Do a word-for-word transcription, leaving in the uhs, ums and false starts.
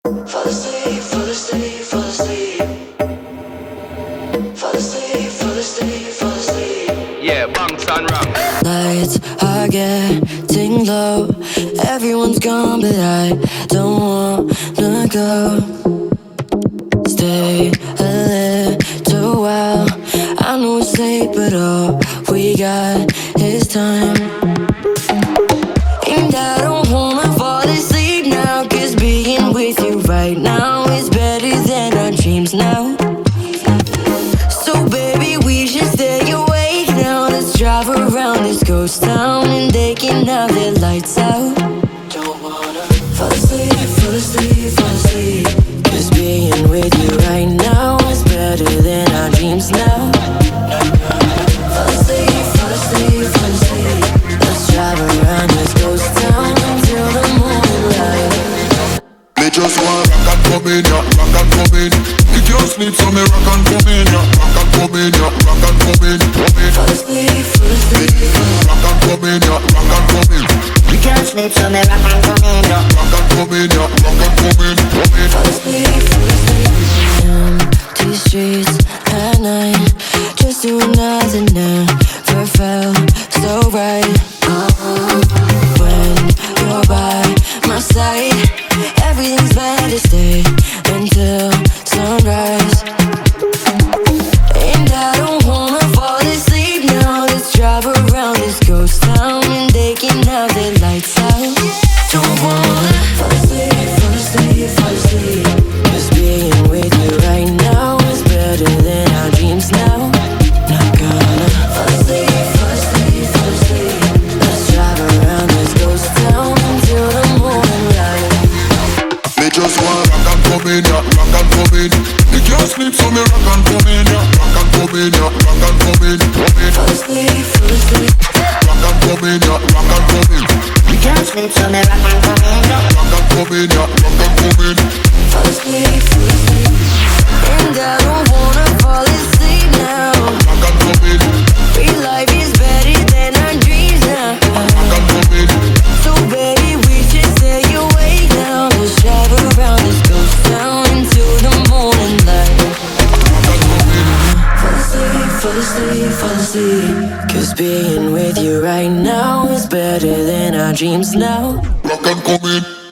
Fall asleep, fall asleep, fall asleep. Fall asleep, fall asleep, fall asleep. Yeah, bunks and rock. Lights are getting low. Everyone's gone, but I don't wanna go. Stay a little while. I know it's late, but all we got is time. And I don't wanna fall asleep now, 'cause being with you right now is better than our dreams now. So baby, we should stay awake now. Let's drive around this ghost town and they can have their lights out. Don't wanna fall asleep, fall asleep, fall asleep, 'cause being with you right now is better than our dreams now. Fall asleep, fall asleep, fall asleep. Let's drive around this ghost town until the moonlight. Me just want rock and come in, yeah, rock and come in. You can't sleep, so me rock and come in, yeah, rock and come in, yeah, rock and come in, come in. Fall asleep, fall asleep, Rock and come in, yeah, rock and come in. You can't sleep, so me rock and come in, yeah. Rock and come in, yeah, rock and come in, come in. fall asleep, fall asleep. Empty streets at night, just doing nothing, never felt so right. When you're by my side, everything's better. Stay until sunrise. And I don't wanna fall asleep now. Let's drive around this ghost town and they can have their lights out. Don't wanna fall asleep, fall asleep, fall asleep, 'cause being with you right now is better than our dreams now. Not gonna fall asleep, fall asleep, fall asleep. Let's drive around this ghost town until the moonlight. Me just want rock and come in, yeah, rock and come in. You can't sleep, so me rock and come in, yeah, rock and come in, yeah, rock and come in, come in. Fall asleep, fall asleep. Rock and come in, yeah, rock and come in. You can't sleep, so me rock and come in, yeah. Rock and come in, yeah, rock and come in. Fall asleep, fall asleep. And I don't wanna fall asleep now. Rock and come in, Real life is better than our dreams now. rock and come in. So baby, we should stay awake now. Let's drive around this ghost town until the morning light. Fall asleep, fall asleep, fall asleep, 'cause being with you right now is better than our dreams now. Rock and come in.